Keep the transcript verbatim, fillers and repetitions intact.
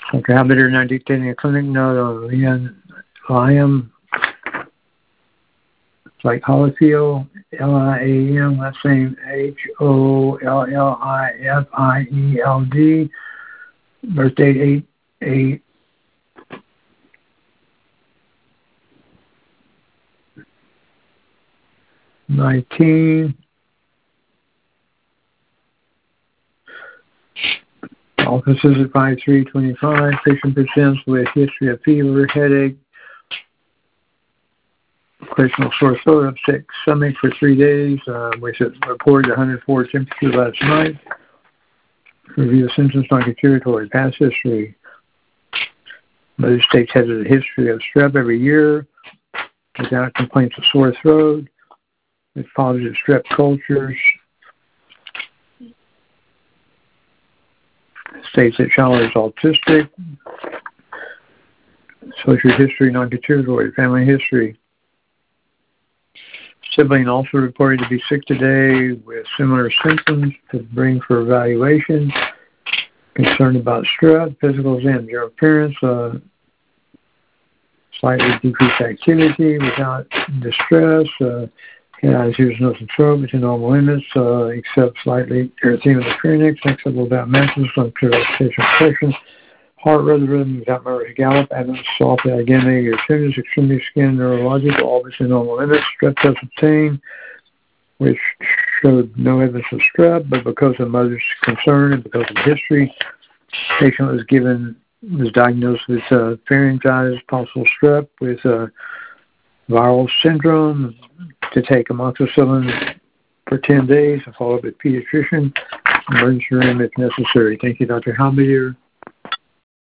Doctor Habider now dictating a clinic note of Leon Liam. It's like Holyfield, L I A M, last name H O L L I F I E L D. Birth date eight eight. nineteen. Offices at five three twenty-five. Patient presents with history of fever, headache, occasional sore throat, upset stomach for three days. Uh, we should report one hundred four temperature last night. Review the symptoms, non-contributory, past history. Mother states has a history of strep every year without complaints of sore throat. With positive strep cultures. States that child is autistic. Social history, non-contributory, family history. Sibling also reported to be sick today with similar symptoms to bring for evaluation. Concerned about strep, physical exam, your appearance, uh, slightly decreased activity without distress. Uh, eyes, ears, nose, and throat within normal limits, uh, except slightly erythema in the pharynx, acceptable without menses, unclear oxidation pressure. Heart rhythm without memory gallop, abdomen soft, again, your tendons, extremity, skin, neurological, all within normal limits. Strep test obtained, which showed no evidence of strep, but because of mother's concern and because of history, patient was given was diagnosed with uh, pharyngitis, possible strep with uh, viral syndrome, to take amoxicillin for ten days and follow up with pediatrician, emergency room if necessary. Thank you, Doctor Halbier.